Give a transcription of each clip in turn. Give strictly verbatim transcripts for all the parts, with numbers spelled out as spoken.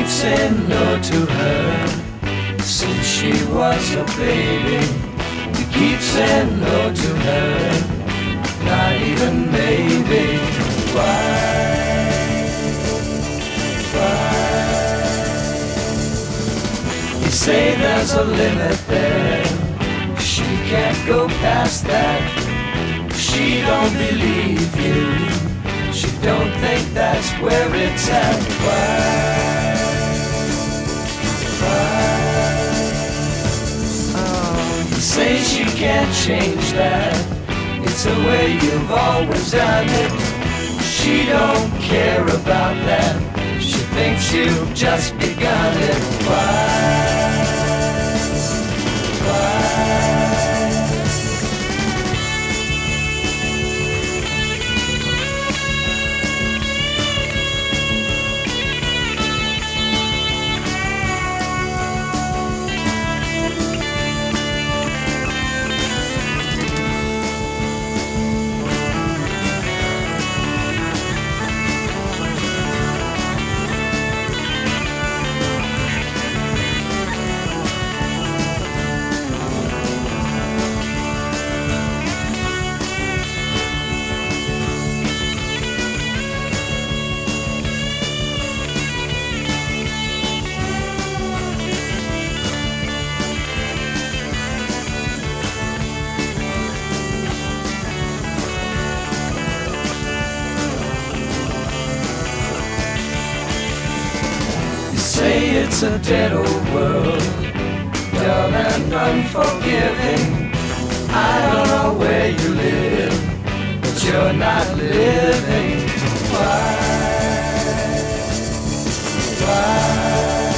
saying no to her since she was a baby. You keep saying no to her, not even maybe. Why? Why? You say there's a limit there, she can't go past that. She don't believe you, she don't think that's where it's at. Why? Why? Oh, you say she can't change that, it's the way you've always done it. She don't care about that, she thinks you've just begun it. Why? Why? Say it's a dead old world, dull and unforgiving. I don't know where you live, but you're not living. Why? Why?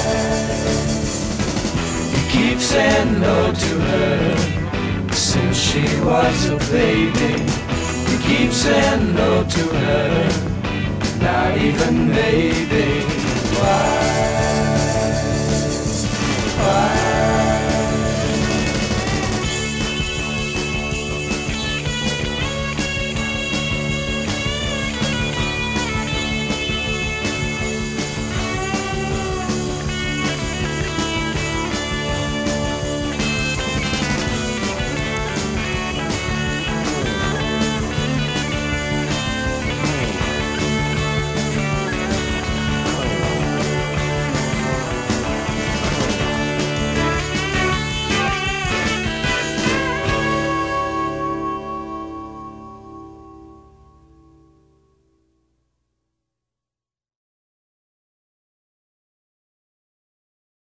You keep saying no to her since she was a baby. You keep saying no to her, not even maybe.